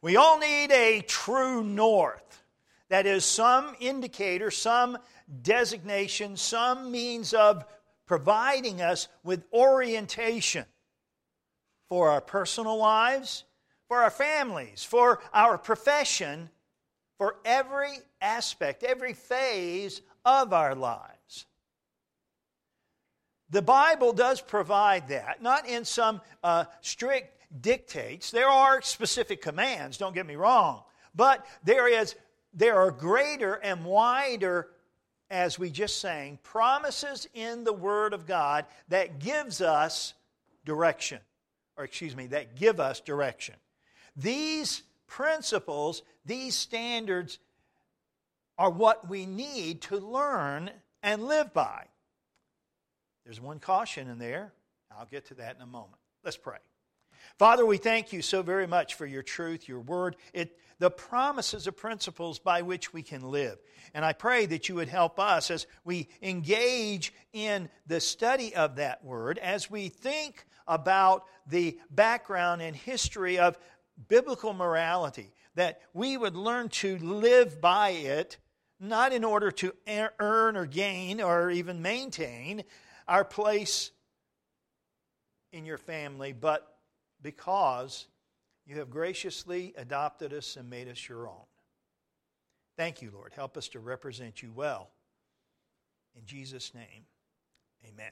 We all need a true north. That is some indicator, some designation, some means of providing us with orientation for our personal lives, for our families, for our profession, for every aspect, every phase of our lives. The Bible does provide that, not in some strict dictates. There are specific commands, don't get me wrong, but there are greater and wider, as we just sang, promises in the Word of God that gives us direction. That give us direction. These principles, these standards are what we need to learn and live by. There's one caution in there. I'll get to that in a moment. Let's pray. Father, we thank you so very much for your truth, your word, the promises of principles by which we can live. And I pray that you would help us as we engage in the study of that word, as we think about the background and history of biblical morality, that we would learn to live by it, not in order to earn or gain or even maintain our place in your family, but because you have graciously adopted us and made us your own. Thank you, Lord. Help us to represent you well. In Jesus' name, amen.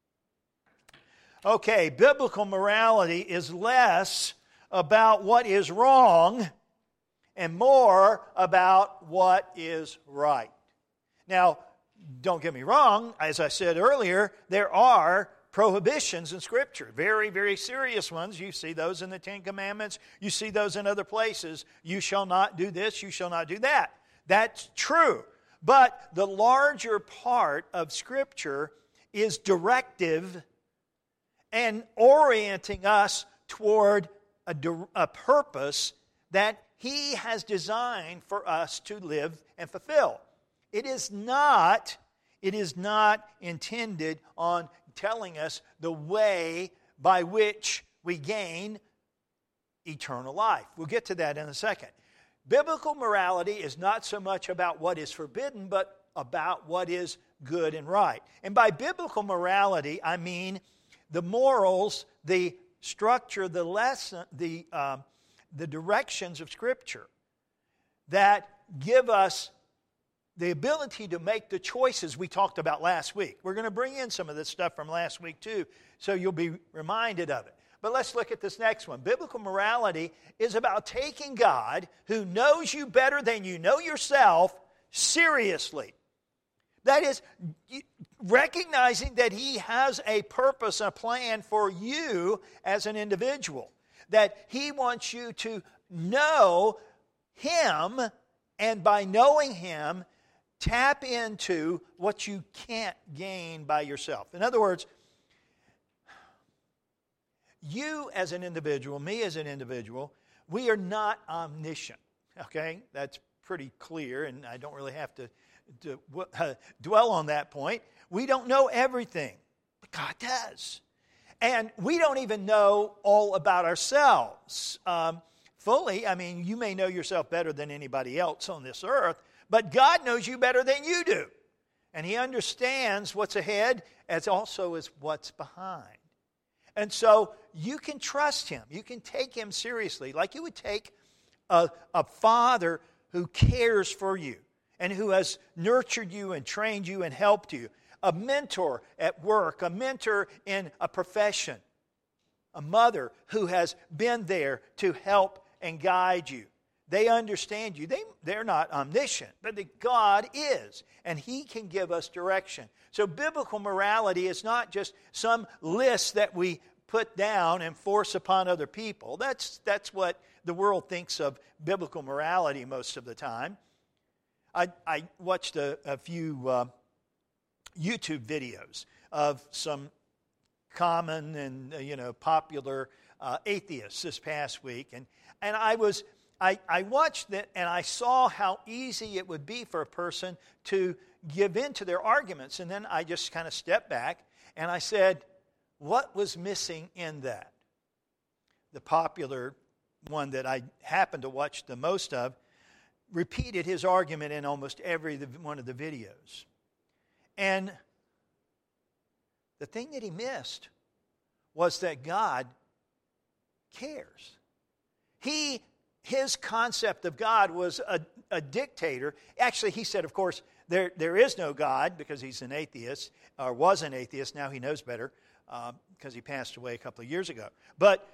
Okay, biblical morality is less about what is wrong and more about what is right. Now, don't get me wrong, as I said earlier, there are prohibitions in Scripture, very, very serious ones. You see those in the Ten Commandments. You see those in other places. You shall not do this, you shall not do that. That's true. But the larger part of Scripture is directive and orienting us toward a purpose that He has designed for us to live and fulfill. It is not intended on telling us the way by which we gain eternal life. We'll get to that in a second. Biblical morality is not so much about what is forbidden, but about what is good and right. And by biblical morality, I mean the morals, the structure, the lesson, the directions of Scripture that give us the ability to make the choices we talked about last week. We're going to bring in some of this stuff from last week too, so you'll be reminded of it. But let's look at this next one. Biblical morality is about taking God, who knows you better than you know yourself, seriously. That is, recognizing that He has a purpose, a plan for you as an individual. That He wants you to know Him, and by knowing Him, tap into what you can't gain by yourself. In other words, you as an individual, me as an individual, we are not omniscient. Okay? That's pretty clear, and I don't really have to dwell on that point. We don't know everything, but God does. And we don't even know all about ourselves fully. I mean, you may know yourself better than anybody else on this earth, but God knows you better than you do. And He understands what's ahead as also as what's behind. And so you can trust Him. You can take Him seriously, like you would take a father who cares for you and who has nurtured you and trained you and helped you. A mentor at work, a mentor in a profession, a mother who has been there to help and guide you. They understand you. They're not omniscient, but God is, and He can give us direction. So biblical morality is not just some list that we put down and force upon other people. That's what the world thinks of biblical morality most of the time. I watched a few YouTube videos of some common and popular atheists this past week, and I watched it and I saw how easy it would be for a person to give in to their arguments, and then I just kind of stepped back and I said, what was missing in that? The popular one that I happened to watch the most of, repeated his argument in almost every one of the videos. And the thing that he missed was that God cares. His concept of God was a dictator. Actually, he said, of course, there is no God, because he's an atheist, or was an atheist. Now he knows better, because he passed away a couple of years ago. But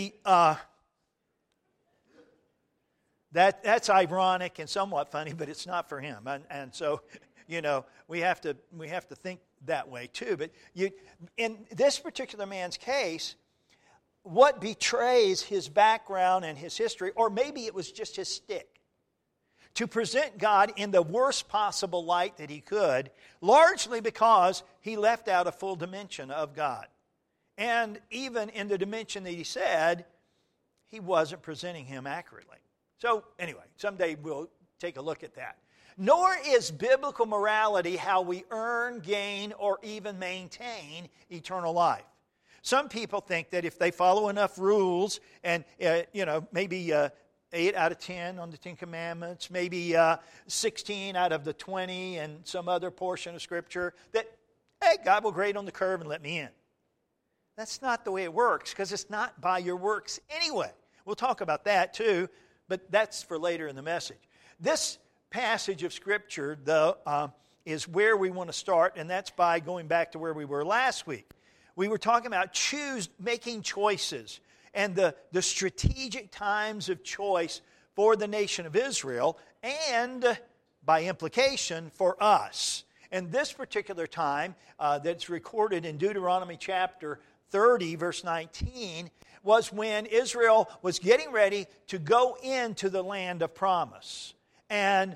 that's ironic and somewhat funny, but it's not for him. And so, we have to think that way too. But in this particular man's case, what betrays his background and his history, or maybe it was just his stick, to present God in the worst possible light that he could, largely because he left out a full dimension of God. And even in the dimension that he said, he wasn't presenting him accurately. So anyway, someday we'll take a look at that. Nor is biblical morality how we earn, gain, or even maintain eternal life. Some people think that if they follow enough rules and, maybe 8 out of 10 on the 10 Commandments, maybe 16 out of the 20 and some other portion of Scripture, that, hey, God will grade on the curve and let me in. That's not the way it works, because it's not by your works anyway. We'll talk about that too, but that's for later in the message. This passage of Scripture, though, is where we want to start, and that's by going back to where we were last week. We were talking about making choices and the strategic times of choice for the nation of Israel and, by implication, for us. And this particular time that's recorded in Deuteronomy chapter 30, verse 19, was when Israel was getting ready to go into the land of promise. And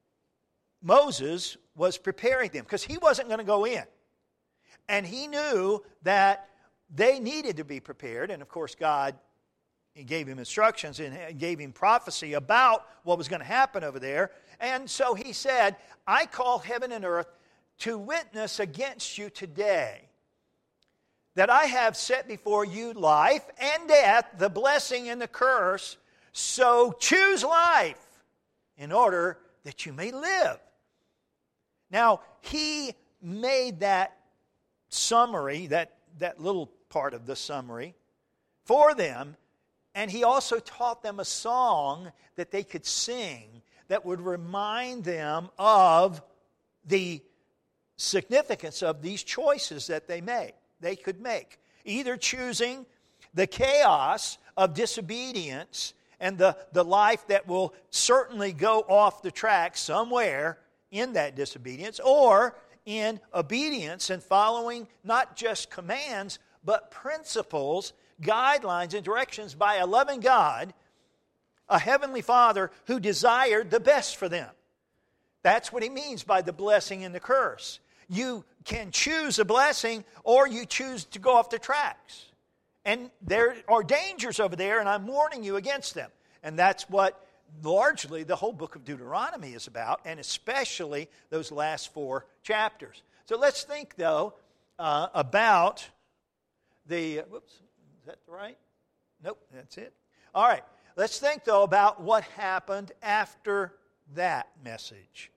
Moses was preparing them, because he wasn't going to go in. And he knew that they needed to be prepared. And of course, God gave him instructions and gave him prophecy about what was going to happen over there. And so he said, I call heaven and earth to witness against you today that I have set before you life and death, the blessing and the curse. So choose life in order that you may live. Now, he made that summary, that little part of the summary, for them, and he also taught them a song that they could sing that would remind them of the significance of these choices that they could make. Either choosing the chaos of disobedience and the life that will certainly go off the track somewhere in that disobedience, or in obedience and following not just commands, but principles, guidelines, and directions by a loving God, a heavenly Father who desired the best for them. That's what he means by the blessing and the curse. You can choose a blessing, or you choose to go off the tracks. And there are dangers over there, and I'm warning you against them. And that's what largely the whole book of Deuteronomy is about, and especially those last 4 chapters. So let's think, though, about the... Whoops, is that right? Nope, that's it. All right, let's think, though, about what happened after that message.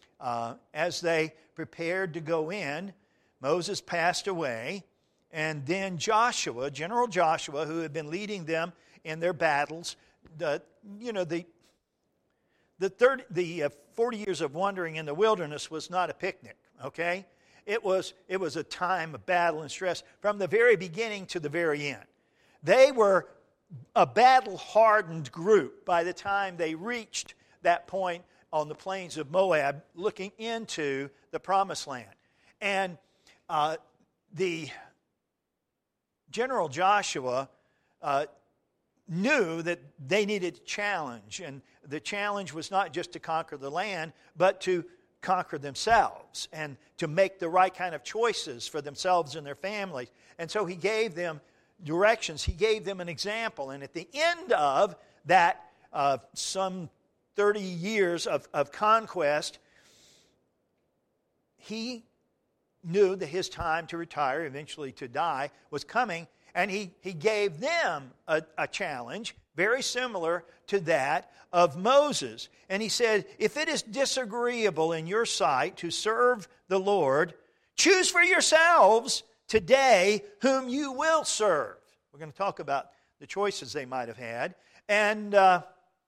As they prepared to go in, Moses passed away, and then Joshua, General Joshua, who had been leading them in their battles, the 40 years of wandering in the wilderness was not a picnic, okay? It was a time of battle and stress from the very beginning to the very end. They were a battle-hardened group by the time they reached that point on the plains of Moab, looking into the Promised Land. And the General Joshua knew that they needed a challenge, and the challenge was not just to conquer the land, but to conquer themselves and to make the right kind of choices for themselves and their families. And so he gave them directions. He gave them an example. And at the end of that, some 30 years of conquest, he knew that his time to retire, eventually to die, was coming. And he gave them a challenge, very similar to that of Moses. And he said, if it is disagreeable in your sight to serve the Lord, choose for yourselves today whom you will serve. We're going to talk about the choices they might have had. And but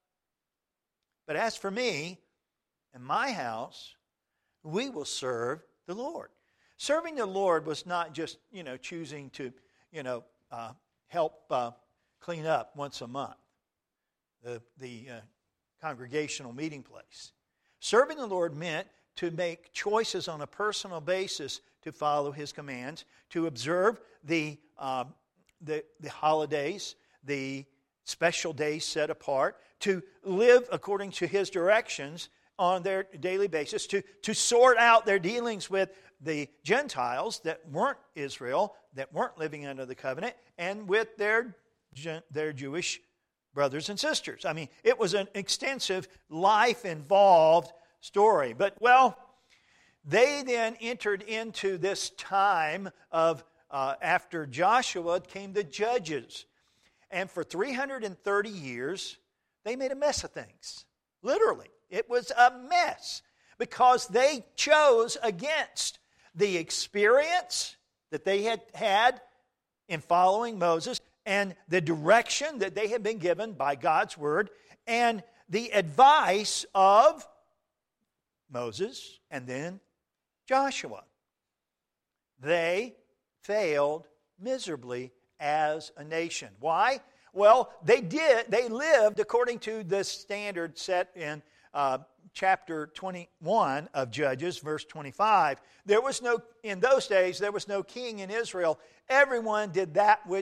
as for me and my house, we will serve the Lord. Serving the Lord was not just, choosing to, help clean up once a month, the congregational meeting place. Serving the Lord meant to make choices on a personal basis to follow His commands, to observe the holidays, the special days set apart, to live according to His directions on their daily basis, to sort out their dealings with the Gentiles that weren't Israel, that weren't living under the covenant, and with their Jewish brothers and sisters. I mean, it was an extensive, life-involved story. But, they then entered into this time of, after Joshua came the judges. And for 330 years, they made a mess of things. Literally. It was a mess because they chose against the experience that they had in following Moses and the direction that they had been given by God's word and the advice of Moses and then Joshua. They failed miserably as a nation. Why? Well, they lived according to the standard set in chapter 21 of Judges, verse 25. In those days, there was no king in Israel. Everyone did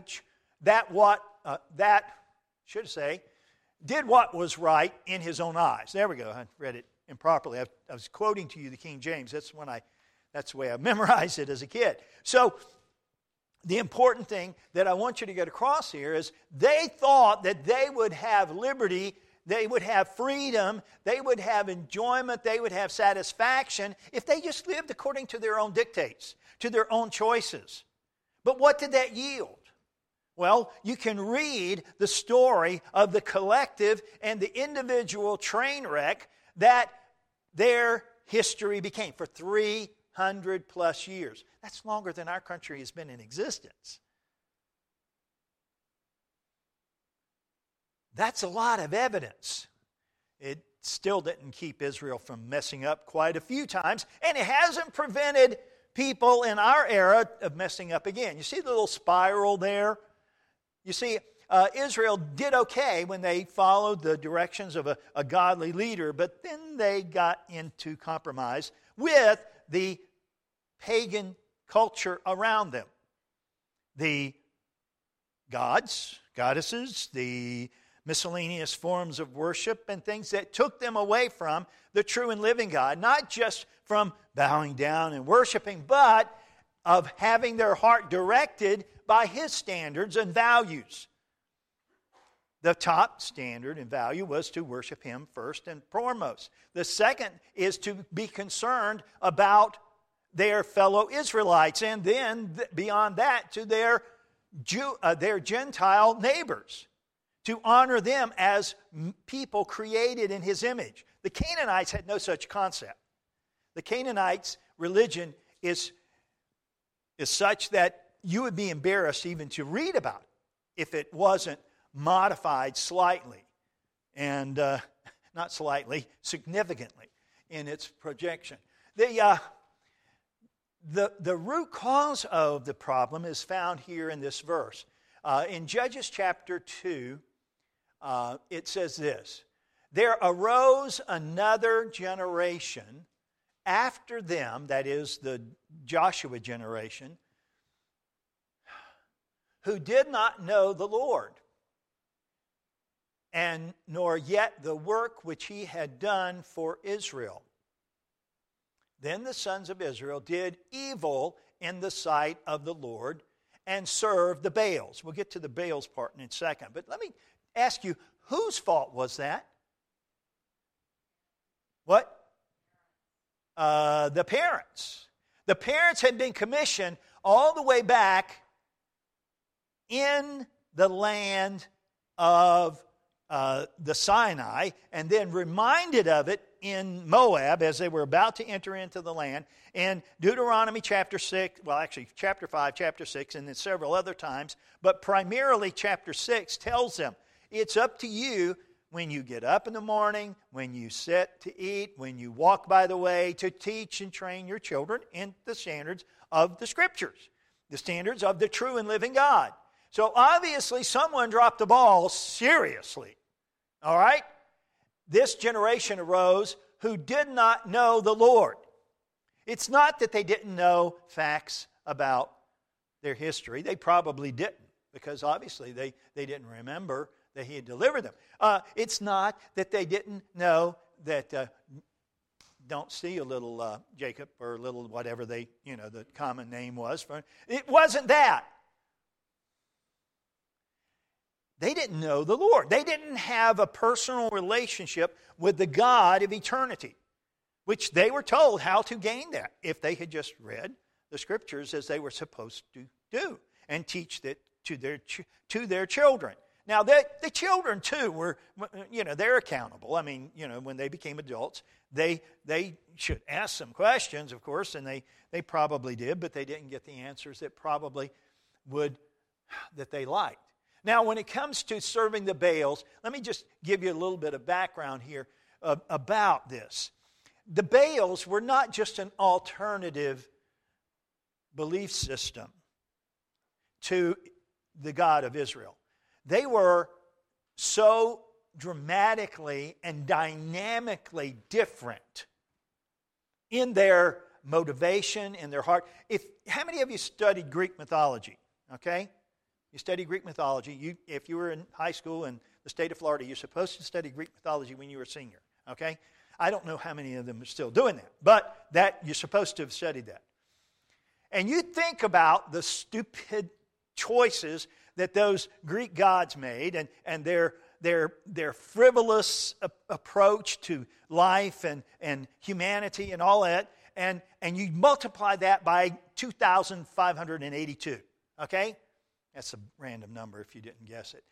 did what was right in his own eyes. There we go. I read it improperly. I was quoting to you the King James. That's the way I memorized it as a kid. So, the important thing that I want you to get across here is they thought that they would have liberty, they would have freedom, they would have enjoyment, they would have satisfaction if they just lived according to their own dictates, to their own choices. But what did that yield? Well, you can read the story of the collective and the individual train wreck that their history became for 300 plus years. That's longer than our country has been in existence. That's a lot of evidence. It still didn't keep Israel from messing up quite a few times, and it hasn't prevented people in our era of messing up again. You see the little spiral there? You see, Israel did okay when they followed the directions of a godly leader, but then they got into compromise with the pagan culture around them. The gods, goddesses, the miscellaneous forms of worship and things that took them away from the true and living God, not just from bowing down and worshiping, but of having their heart directed by His standards and values. The top standard and value was to worship Him first and foremost. The second is to be concerned about their fellow Israelites, and then beyond that to their Gentile neighbors, to honor them as people created in His image. The Canaanites had no such concept. The Canaanites' religion is such that you would be embarrassed even to read about it if it wasn't modified slightly, and not slightly, significantly in its projection. The root cause of the problem is found here in this verse. In Judges chapter 2, it says this: there arose another generation after them, that is the Joshua generation, who did not know the Lord, and nor yet the work which He had done for Israel. Then the sons of Israel did evil in the sight of the Lord and served the Baals. We'll get to the Baals part in a second. But let me ask you, whose fault was that? What? The parents. The parents had been commissioned all the way back in the land of the Sinai, and then reminded of it in Moab as they were about to enter into the land. In Deuteronomy chapter 6, well actually chapter 5, chapter 6, and then several other times, but primarily chapter 6 tells them, it's up to you when you get up in the morning, when you sit to eat, when you walk by the way, to teach and train your children in the standards of the Scriptures, the standards of the true and living God. So obviously someone dropped the ball seriously. All right? This generation arose who did not know the Lord. It's not that they didn't know facts about their history. They probably didn't, because obviously they didn't remember that He had delivered them. It's not that they didn't know that, don't see a little Jacob or little whatever the common name was. It wasn't that. They didn't know the Lord. They didn't have a personal relationship with the God of eternity, which they were told how to gain that if they had just read the Scriptures as they were supposed to do and teach that to their children. Now, the children, too, were, they're accountable. I mean, when they became adults, they should ask some questions, of course, and they probably did, but they didn't get the answers that they liked. Now, when it comes to serving the Baals, let me just give you a little bit of background here about this. The Baals were not just an alternative belief system to the God of Israel. They were so dramatically and dynamically different in their motivation, in their heart. How many of you studied Greek mythology? Okay? You study Greek mythology. If you were in high school in the state of Florida, you're supposed to study Greek mythology when you were a senior. Okay? I don't know how many of them are still doing that, but that you're supposed to have studied that. And you think about the stupid choices that those Greek gods made and their frivolous approach to life and humanity and all that, and you multiply that by 2,582. Okay? That's a random number if you didn't guess it.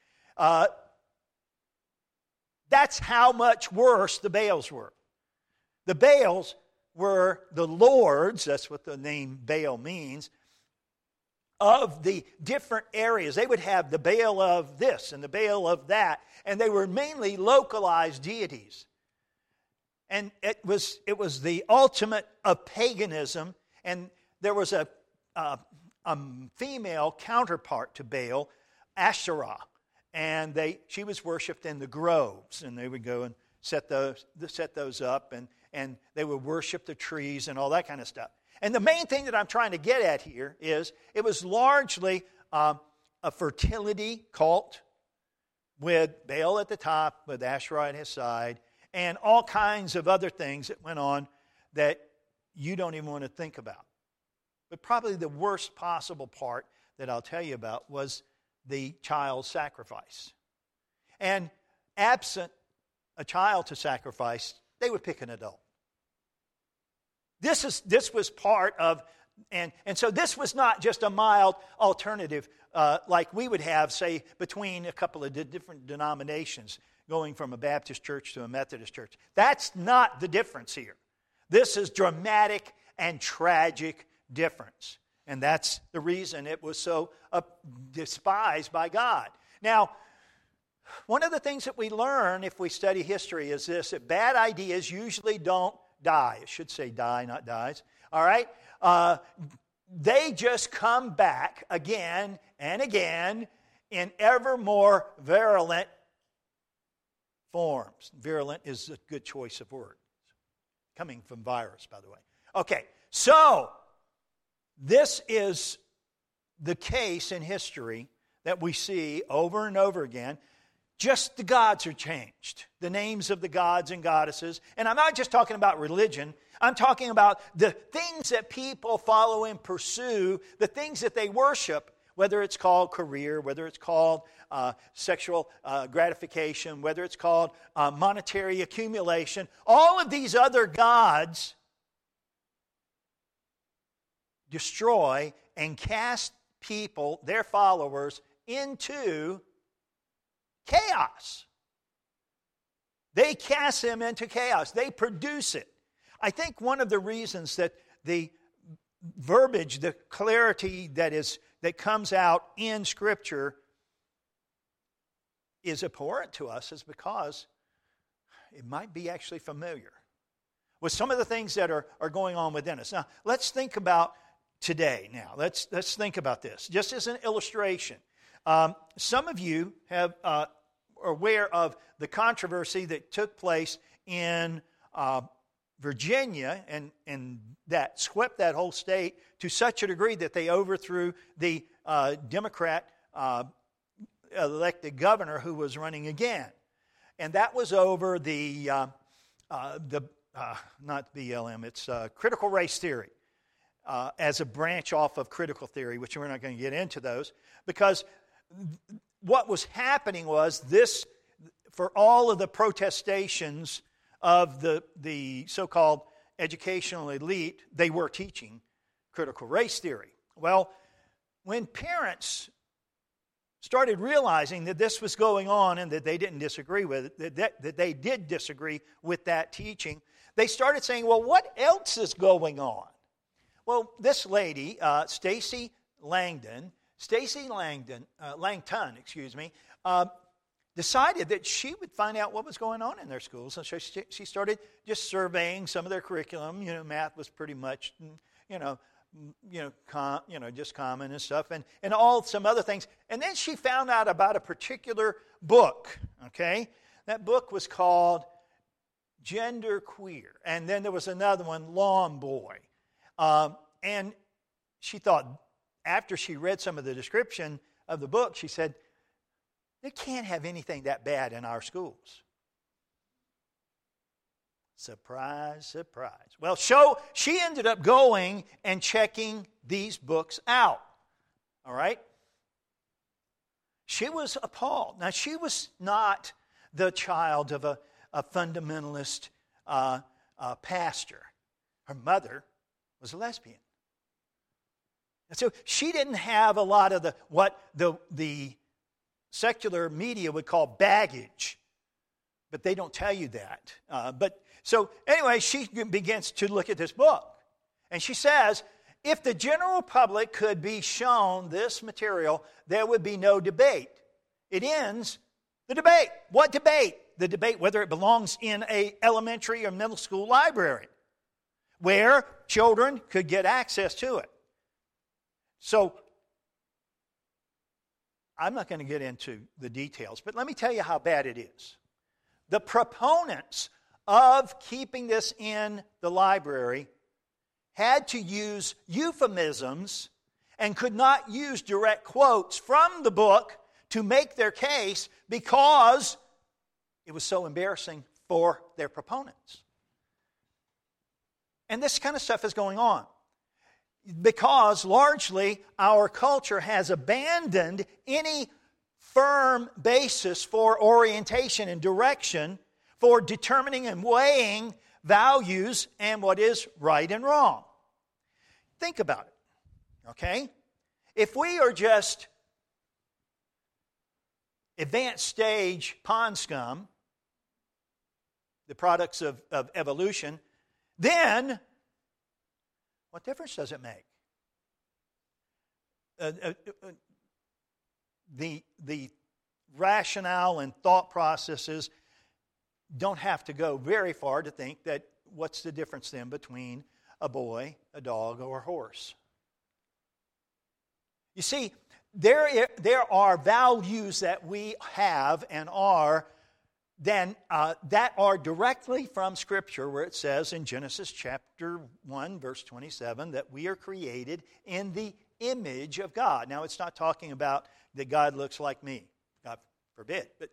That's how much worse the Baals were. The Baals were the lords, that's what the name Baal means, of the different areas. They would have the Baal of this and the Baal of that, and they were mainly localized deities. And it was the ultimate of paganism, and there was a female counterpart to Baal, Asherah, and she was worshipped in the groves, and they would go and set those up, and they would worship the trees and all that kind of stuff. And the main thing that I'm trying to get at here is it was largely a fertility cult with Baal at the top, with Asherah at his side, and all kinds of other things that went on that you don't even want to think about. But probably the worst possible part that I'll tell you about was the child sacrifice. And absent a child to sacrifice, they would pick an adult. This was part of, and so this was not just a mild alternative like we would have, say, between a couple of different denominations, going from a Baptist church to a Methodist church. That's not the difference here. This is dramatic and tragic difference. And that's the reason it was so despised by God. Now, one of the things that we learn if we study history is this, that bad ideas usually don't die. It should say die, not dies. All right? They just come back again and again in ever more virulent forms. Virulent is a good choice of words. Coming from virus, by the way. Okay, so this is the case in history that we see over and over again. Just the gods are changed. The names of the gods and goddesses. And I'm not just talking about religion. I'm talking about the things that people follow and pursue, the things that they worship, whether it's called career, whether it's called sexual gratification, whether it's called monetary accumulation. All of these other gods destroy and cast people, their followers, into chaos. They cast them into chaos. They produce it. I think one of the reasons that the verbiage, the clarity that comes out in Scripture is abhorrent to us is because it might be actually familiar with some of the things that are going on within us. Now, let's think about today now. Let's think about this. Just as an illustration, some of you are aware of the controversy that took place in Virginia and that swept that whole state to such a degree that they overthrew the Democrat elected governor who was running again. And that was over the not BLM, it's critical race theory as a branch off of critical theory, which we're not going to get into those, because what was happening was this, for all of the protestations of the so-called educational elite, they were teaching critical race theory. Well, when parents started realizing that this was going on and that they didn't disagree with it, that they did disagree with that teaching, they started saying, well, what else is going on? Well, this lady, Stacy Langton, decided that she would find out what was going on in their schools. And so she started just surveying some of their curriculum. Math was pretty much, just common and stuff, and some other things. And then she found out about a particular book, okay? That book was called Gender Queer. And then there was another one, Lawn Boy. And she thought, after she read some of the description of the book, she said, they can't have anything that bad in our schools. Surprise, surprise. Well, she ended up going and checking these books out. All right? She was appalled. Now, she was not the child of a fundamentalist pastor. Her mother was a lesbian. And so she didn't have a lot of what the secular media would call baggage. But they don't tell you that. So anyway, she begins to look at this book. And she says, if the general public could be shown this material, there would be no debate. It ends the debate. What debate? The debate whether it belongs in an elementary or middle school library where children could get access to it. So I'm not going to get into the details, but let me tell you how bad it is. The proponents of keeping this in the library had to use euphemisms and could not use direct quotes from the book to make their case because it was so embarrassing for their proponents. And this kind of stuff is going on because largely our culture has abandoned any firm basis for orientation and direction for determining and weighing values and what is right and wrong. Think about it, okay? If we are just advanced stage pond scum, the products of evolution, then what difference does it make? The rationale and thought processes don't have to go very far to think that what's the difference then between a boy, a dog, or a horse? You see, there are values that we have and are that are directly from Scripture, where it says in Genesis chapter 1, verse 27, that we are created in the image of God. Now, it's not talking about that God looks like me. God forbid. But,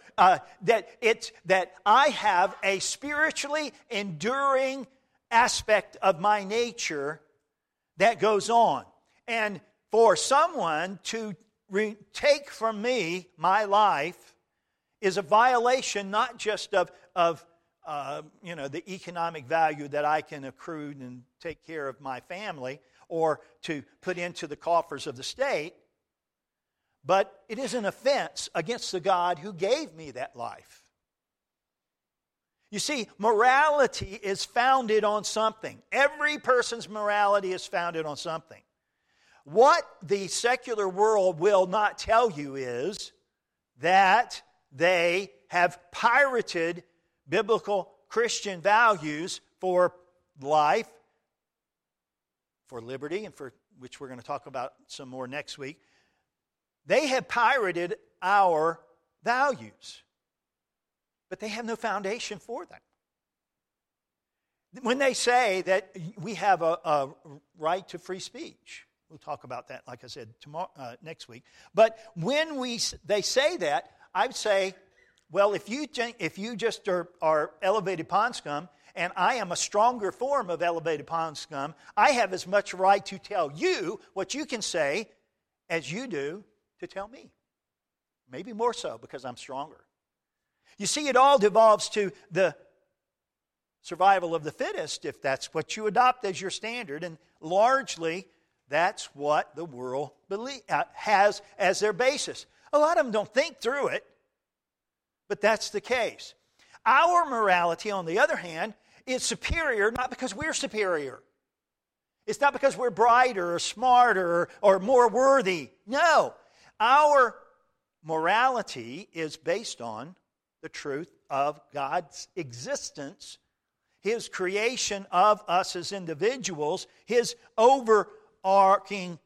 that I have a spiritually enduring aspect of my nature that goes on. And for someone to take from me my life is a violation not just of the economic value that I can accrue and take care of my family or to put into the coffers of the state, but it is an offense against the God who gave me that life. You see, morality is founded on something. Every person's morality is founded on something. What the secular world will not tell you is that they have pirated biblical Christian values for life, for liberty, and for which we're going to talk about some more next week. They have pirated our values, but they have no foundation for them. When they say that we have a right to free speech, we'll talk about that, like I said, next week. But when they say that, I would say, well, if you just are elevated pond scum, and I am a stronger form of elevated pond scum, I have as much right to tell you what you can say as you do to tell me. Maybe more so because I'm stronger. You see, it all devolves to the survival of the fittest, if that's what you adopt as your standard, and largely that's what the world has as their basis. A lot of them don't think through it, but that's the case. Our morality, on the other hand, is superior not because we're superior. It's not because we're brighter or smarter or more worthy. No. Our morality is based on the truth of God's existence, His creation of us as individuals, His overarching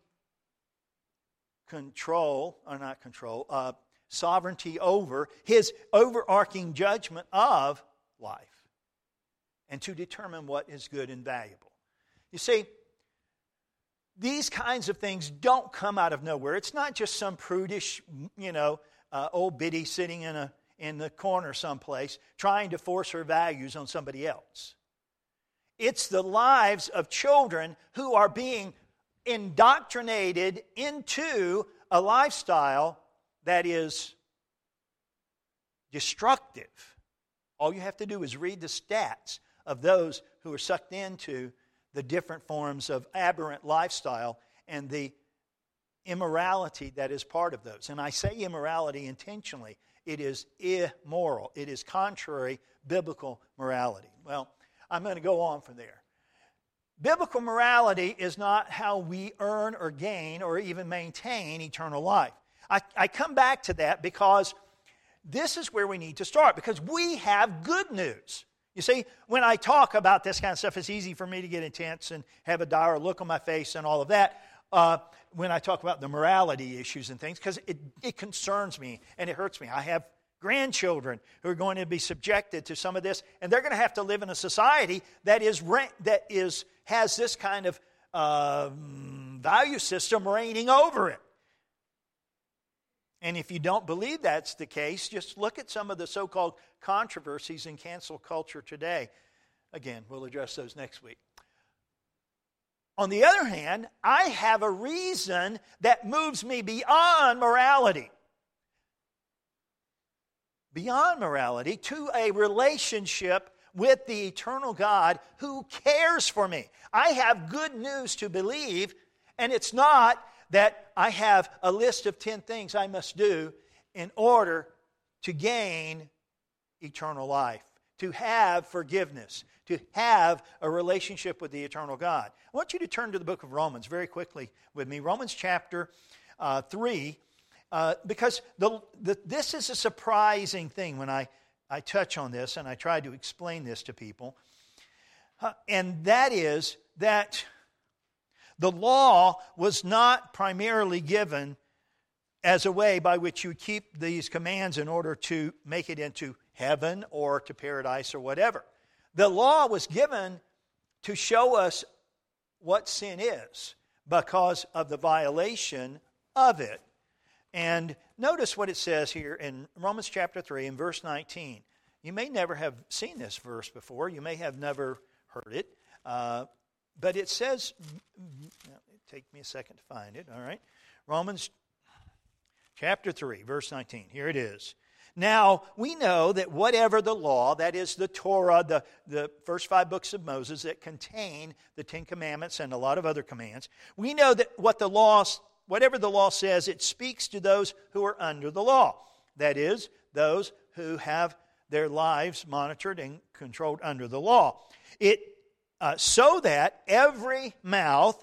sovereignty over, His overarching judgment of life, and to determine what is good and valuable. You see, these kinds of things don't come out of nowhere. It's not just some prudish, old biddy sitting in the corner someplace trying to force her values on somebody else. It's the lives of children who are being indoctrinated into a lifestyle that is destructive. All you have to do is read the stats of those who are sucked into the different forms of aberrant lifestyle and the immorality that is part of those. And I say immorality intentionally. It is immoral. It is contrary biblical morality. Well, I'm going to go on from there. Biblical morality is not how we earn or gain or even maintain eternal life. I come back to that because this is where we need to start, because we have good news. You see, when I talk about this kind of stuff, it's easy for me to get intense and have a dour look on my face and all of that when I talk about the morality issues and things, because it concerns me and it hurts me. I have grandchildren who are going to be subjected to some of this, and they're going to have to live in a society that has this kind of value system reigning over it. And if you don't believe that's the case, just look at some of the so-called controversies in cancel culture today. Again, we'll address those next week. On the other hand, I have a reason that moves me beyond morality. Beyond morality to a relationship with the eternal God who cares for me. I have good news to believe, and it's not that I have a list of 10 things I must do in order to gain eternal life, to have forgiveness, to have a relationship with the eternal God. I want you to turn to the book of Romans very quickly with me. Romans chapter 3, because this is a surprising thing when I touch on this and I try to explain this to people. And that is that the law was not primarily given as a way by which you keep these commands in order to make it into heaven or to paradise or whatever. The law was given to show us what sin is because of the violation of it. And notice what it says here in Romans chapter 3 and verse 19. You may never have seen this verse before. You may have never heard it. But it says, take me a second to find it, all right? Romans chapter 3, verse 19. Here it is. Now, we know that whatever the law, that is the Torah, the first 5 books of Moses that contain the 10 Commandments and a lot of other commands, we know that whatever the law says, it speaks to those who are under the law. That is, those who have their lives monitored and controlled under the law. So that every mouth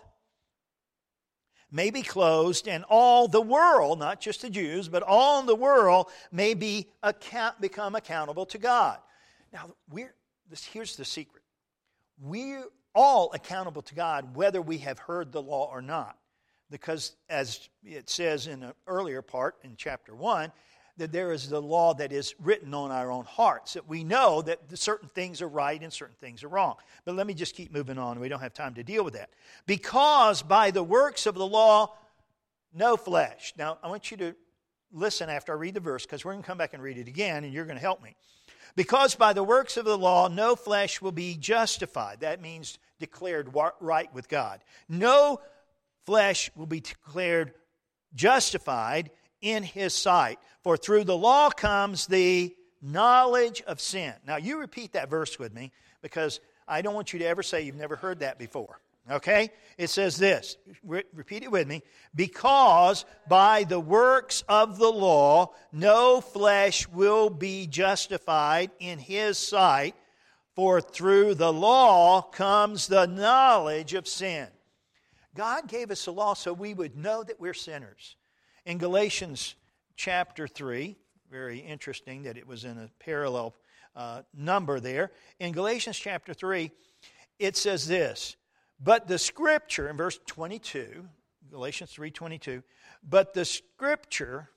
may be closed, and all the world, not just the Jews, but all the world may become accountable to God. Now, here's the secret. We're all accountable to God whether we have heard the law or not. Because as it says in an earlier part in chapter 1, that there is the law that is written on our own hearts, that we know that certain things are right and certain things are wrong. But let me just keep moving on. We don't have time to deal with that. Because by the works of the law, no flesh. Now, I want you to listen after I read the verse, because we're going to come back and read it again, and you're going to help me. Because by the works of the law, no flesh will be justified. That means declared right with God. No flesh will be declared justified in His sight. For through the law comes the knowledge of sin. Now, you repeat that verse with me, because I don't want you to ever say you've never heard that before. Okay? It says this. Repeat it with me. Because by the works of the law, no flesh will be justified in His sight. For through the law comes the knowledge of sin. God gave us a law so we would know that we're sinners. In Galatians chapter 3, very interesting that it was in a parallel number there. In Galatians chapter 3, it says this, but the Scripture, in verse 22, Galatians 3:22, but the Scripture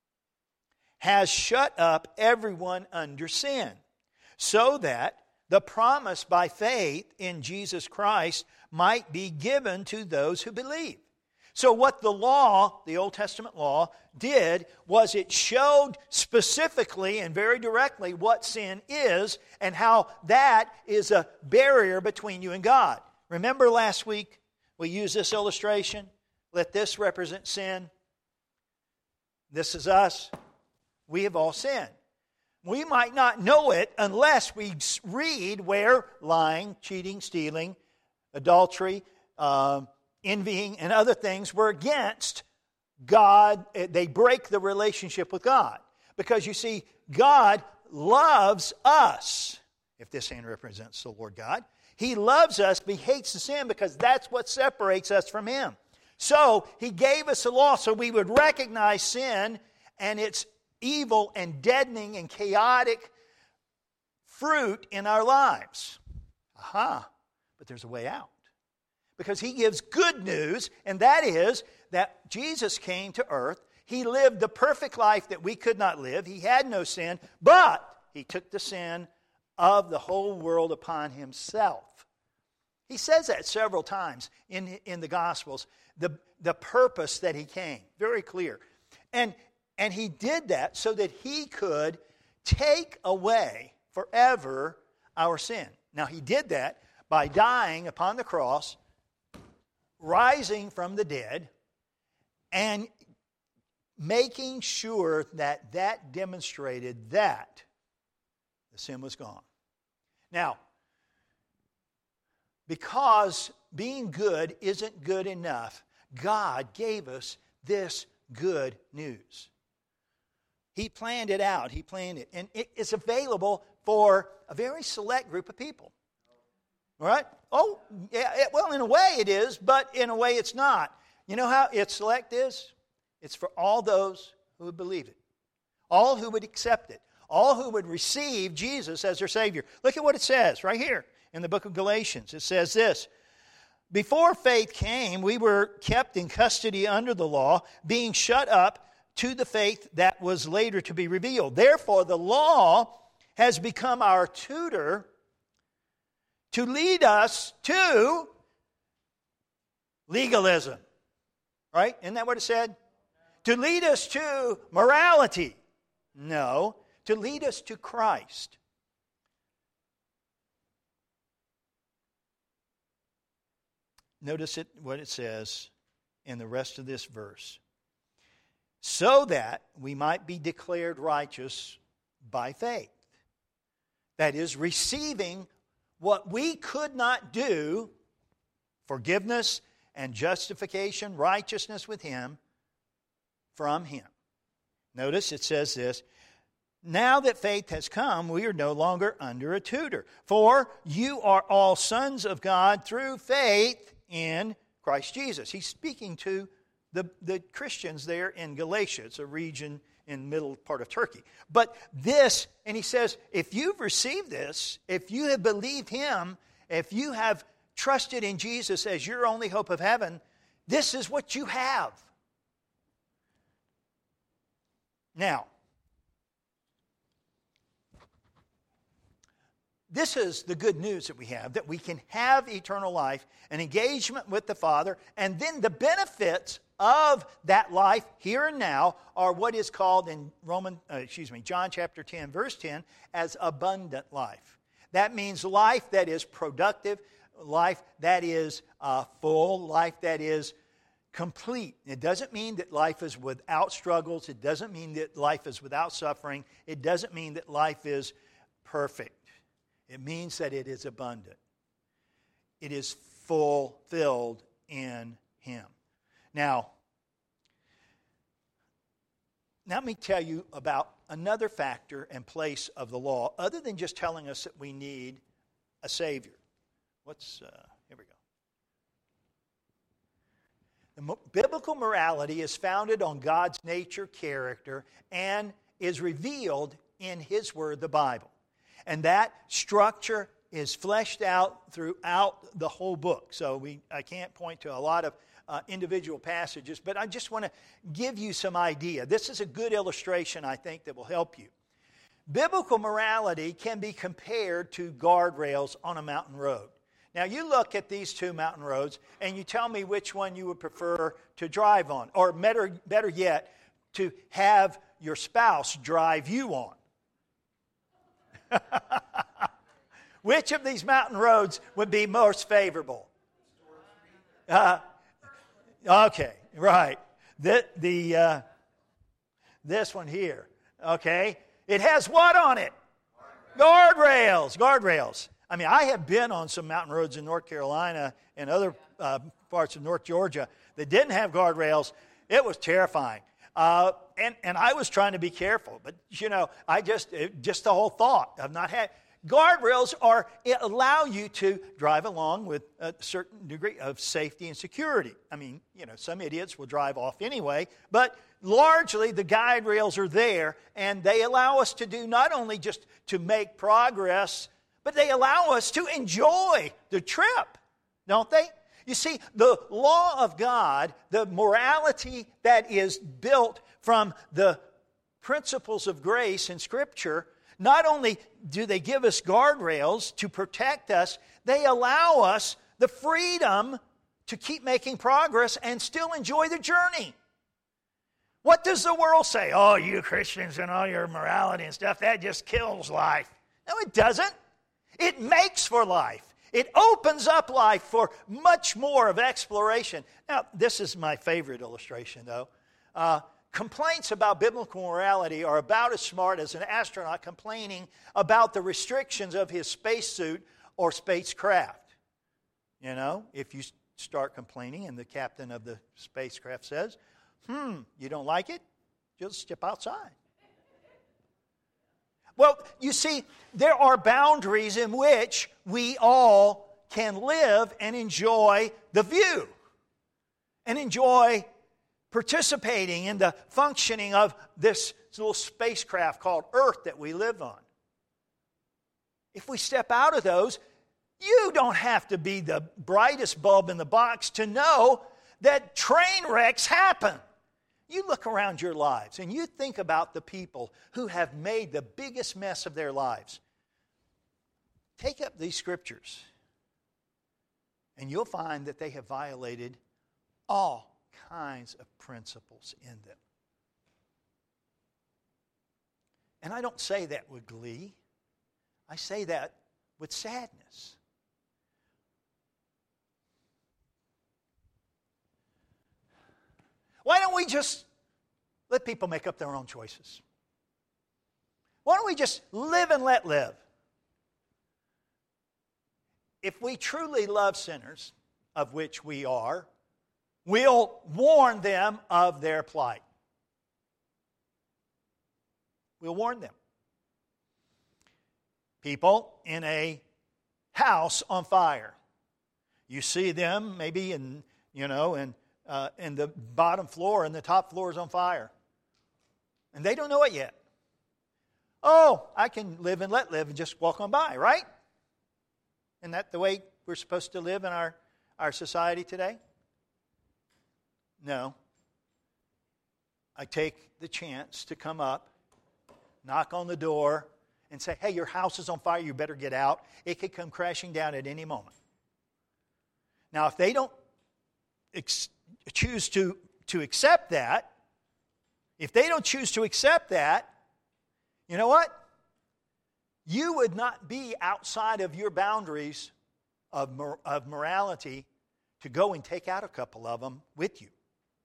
has shut up everyone under sin, so that the promise by faith in Jesus Christ might be given to those who believe. So what the law, the Old Testament law, did was it showed specifically and very directly what sin is and how that is a barrier between you and God. Remember last week we used this illustration? Let this represent sin. This is us. We have all sinned. We might not know it unless we read where lying, cheating, stealing, adultery, envying, and other things were against God. They break the relationship with God. Because you see, God loves us. If this hand represents the Lord God. He loves us, but He hates the sin because that's what separates us from Him. So He gave us a law so we would recognize sin and its evil and deadening and chaotic fruit in our lives. But there's a way out. Because He gives good news, and that is that Jesus came to earth. He lived the perfect life that we could not live. He had no sin, but He took the sin of the whole world upon Himself. He says that several times in the Gospels, the purpose that He came. Very clear. And He did that so that He could take away forever our sin. Now, He did that by dying upon the cross, rising from the dead, and making sure that that demonstrated that the sin was gone. Now, because being good isn't good enough, God gave us this good news. He planned it out. He planned it. And it is available for a very select group of people. All right? Oh, yeah, well, in a way it is, but in a way it's not. You know how select is? It's for all those who would believe it. All who would accept it. All who would receive Jesus as their Savior. Look at what it says right here in the book of Galatians. It says this, before faith came, we were kept in custody under the law, being shut up to the faith that was later to be revealed. Therefore, the law has become our tutor to lead us to legalism. Right? Isn't that what it said? To lead us to morality. No, to lead us to Christ. Notice what it says in the rest of this verse. So that we might be declared righteous by faith. That is, receiving what we could not do, forgiveness and justification, righteousness with Him, from Him. Notice it says this, Now that faith has come, we are no longer under a tutor. For you are all sons of God through faith in Christ Jesus. He's speaking to the Christians there in Galatia. It's a region in the middle part of Turkey. But this, and he says, if you've received this, if you have believed Him, if you have trusted in Jesus as your only hope of heaven, this is what you have. Now, this is the good news that we have, that we can have eternal life, an engagement with the Father, and then the benefits of that life here and now are what is called in John chapter 10, verse 10, as abundant life. That means life that is productive, life that is full, life that is complete. It doesn't mean that life is without struggles. It doesn't mean that life is without suffering. It doesn't mean that life is perfect. It means that it is abundant. It is fulfilled in Him. Now, let me tell you about another factor and place of the law, other than just telling us that we need a Savior. Here we go. The biblical morality is founded on God's nature, character, and is revealed in His Word, the Bible. And that structure is fleshed out throughout the whole book. So I can't point to a lot of individual passages, but I just want to give you some idea. This is a good illustration, I think, that will help you. Biblical morality can be compared to guardrails on a mountain road. Now, you look at these two mountain roads, and you tell me which one you would prefer to drive on, or better yet, to have your spouse drive you on. Which of these mountain roads would be most favorable? Okay, right. This one here, okay? It has what on it? Guardrails. I mean, I have been on some mountain roads in North Carolina and other parts of North Georgia that didn't have guardrails. It was terrifying. And I was trying to be careful, but just the whole thought of not having guardrails allow you to drive along with a certain degree of safety and security. I mean, some idiots will drive off anyway, but largely the guide rails are there, and they allow us to do not only just to make progress, but they allow us to enjoy the trip, don't they? You see, the law of God, the morality that is built from the principles of grace in Scripture, not only do they give us guardrails to protect us, they allow us the freedom to keep making progress and still enjoy the journey. What does the world say? Oh, you Christians and all your morality and stuff, that just kills life. No, it doesn't. It makes for life. It opens up life for much more of exploration. Now, this is my favorite illustration, though. Complaints about biblical morality are about as smart as an astronaut complaining about the restrictions of his spacesuit or spacecraft. If you start complaining and the captain of the spacecraft says, you don't like it? Just step outside. Well, you see, there are boundaries in which we all can live and enjoy the view and enjoy participating in the functioning of this little spacecraft called Earth that we live on. If we step out of those, you don't have to be the brightest bulb in the box to know that train wrecks happen. You look around your lives and you think about the people who have made the biggest mess of their lives. Take up these scriptures and you'll find that they have violated all kinds of principles in them. And I don't say that with glee. I say that with sadness. Why don't we just let people make up their own choices? Why don't we just live and let live? If we truly love sinners, of which we are, we'll warn them of their plight. We'll warn them. people in a house on fire. You see them maybe in the bottom floor, and the top floor is on fire. And they don't know it yet. Oh, I can live and let live and just walk on by, right? Isn't that the way we're supposed to live in our society today? No. I take the chance to come up, knock on the door, and say, hey, your house is on fire, you better get out. It could come crashing down at any moment. Now, if they don't choose to accept that, you know what? You would not be outside of your boundaries of morality to go and take out a couple of them with you.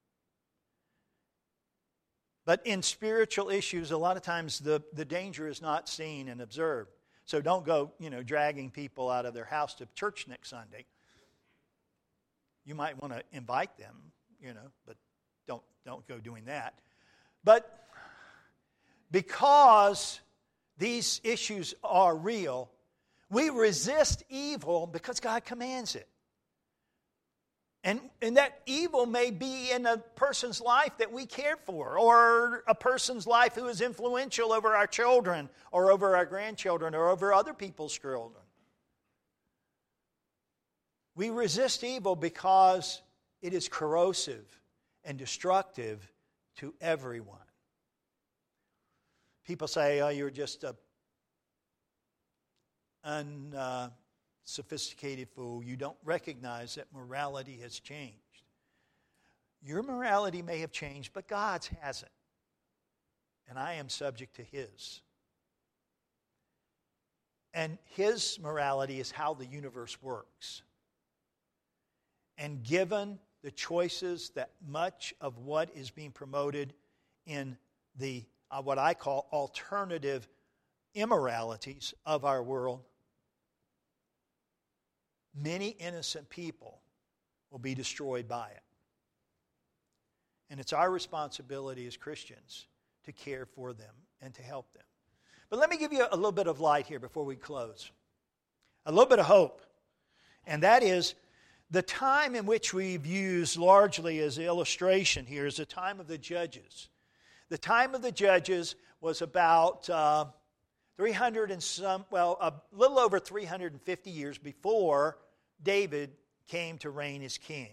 But in spiritual issues, a lot of times the danger is not seen and observed. So don't go, dragging people out of their house to church next Sunday. You might want to invite them, but don't go doing that. But because these issues are real, we resist evil because God commands it. And that evil may be in a person's life that we care for, or a person's life who is influential over our children, or over our grandchildren, or over other people's children. We resist evil because it is corrosive and destructive to everyone. People say, oh, you're just an unsophisticated fool. You don't recognize that morality has changed. Your morality may have changed, but God's hasn't. And I am subject to His. And His morality is how the universe works. And given the choices that much of what is being promoted in the what I call alternative immoralities of our world, many innocent people will be destroyed by it. And it's our responsibility as Christians to care for them and to help them. But let me give you a little bit of light here before we close. A little bit of hope. And that is, the time in which we've used largely as an illustration here is the time of the judges. The time of the judges was about a little over 350 years before David came to reign as king.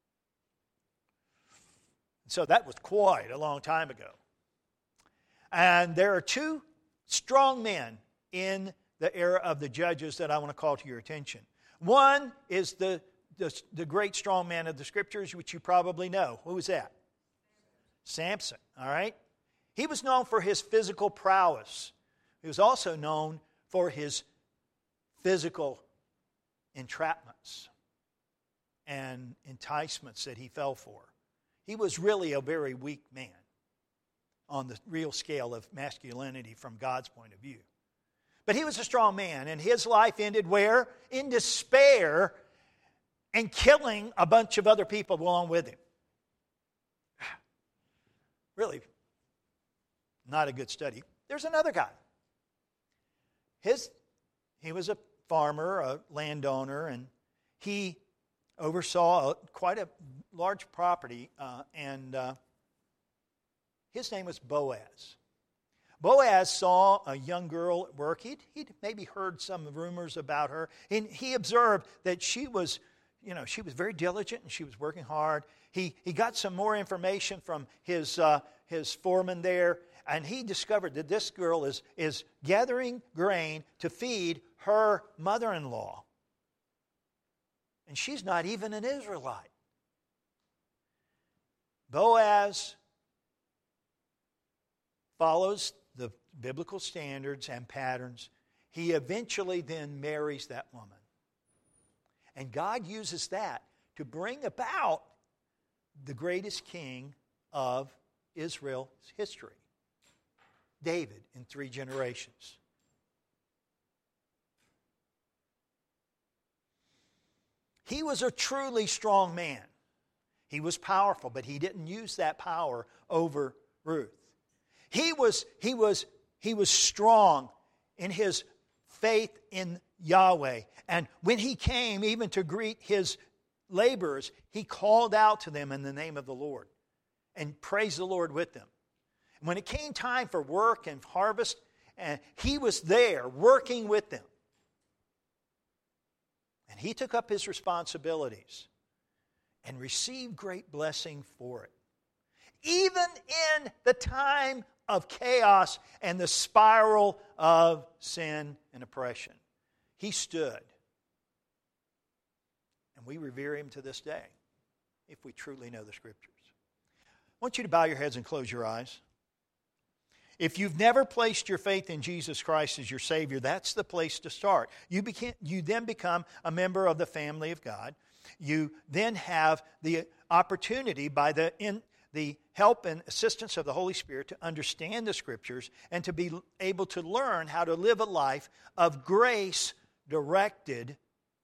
So that was quite a long time ago. And there are two strong men in the era of the judges that I want to call to your attention. One is the great strong man of the Scriptures, which you probably know. Who was that? Samson, all right? He was known for his physical prowess. He was also known for his physical entrapments and enticements that he fell for. He was really a very weak man on the real scale of masculinity from God's point of view. But he was a strong man, and his life ended where? In despair and killing a bunch of other people along with him. Really, not a good study. There's another guy. He was a farmer, a landowner, and he oversaw quite a large property, and his name was Boaz. Boaz saw a young girl at work. He'd maybe heard some rumors about her, and he observed that she was very diligent and she was working hard. He got some more information from his foreman there, and he discovered that this girl is gathering grain to feed her mother-in-law. And she's not even an Israelite. Boaz follows the biblical standards and patterns. He eventually then marries that woman. And God uses that to bring about the greatest king of Israel's history, David, in 3 generations. He was a truly strong man. He was powerful, but he didn't use that power over Ruth. He was strong in his faith in Yahweh. And when he came even to greet his laborers, he called out to them in the name of the Lord and praised the Lord with them. And when it came time for work and harvest, and he was there working with them. And he took up his responsibilities and received great blessing for it. Even in the time of chaos and the spiral of sin and oppression, he stood. And we revere him to this day, if we truly know the Scriptures. I want you to bow your heads and close your eyes. If you've never placed your faith in Jesus Christ as your Savior, that's the place to start. You then become a member of the family of God. You then have the opportunity, by the help and assistance of the Holy Spirit, to understand the Scriptures and to be able to learn how to live a life of grace-directed,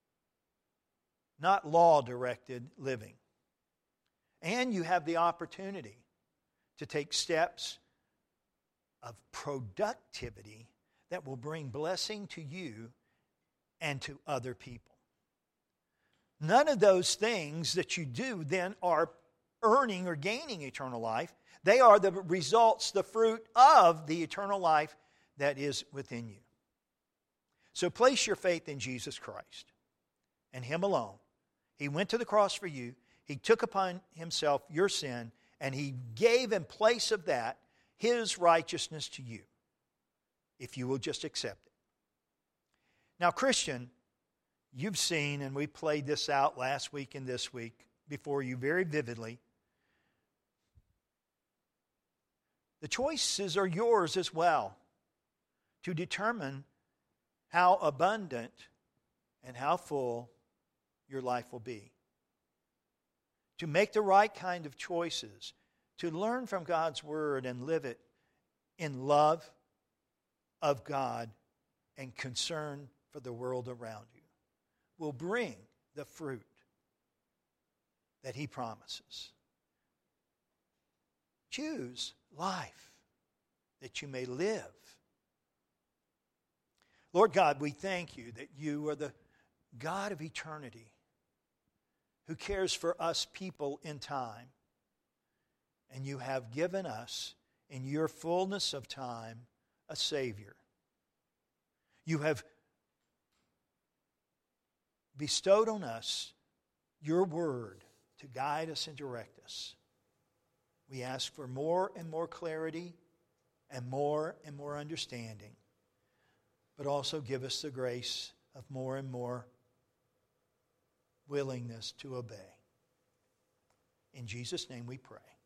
not law-directed living. And you have the opportunity to take steps of productivity that will bring blessing to you and to other people. None of those things that you do then are earning or gaining eternal life. They are the results, the fruit of the eternal life that is within you. So place your faith in Jesus Christ and Him alone. He went to the cross for you. He took upon Himself your sin, and He gave in place of that His righteousness to you, if you will just accept it. Now, Christian, you've seen, and we played this out last week and this week before you very vividly. The choices are yours as well to determine how abundant and how full your life will be. To make the right kind of choices, to learn from God's Word and live it in love of God and concern for the world around you, will bring the fruit that He promises. Choose life that you may live. Lord God, we thank You that You are the God of eternity who cares for us people in time. And You have given us, in Your fullness of time, a Savior. You have bestowed on us Your Word to guide us and direct us. We ask for more and more clarity and more understanding, but also give us the grace of more and more willingness to obey. In Jesus' name we pray.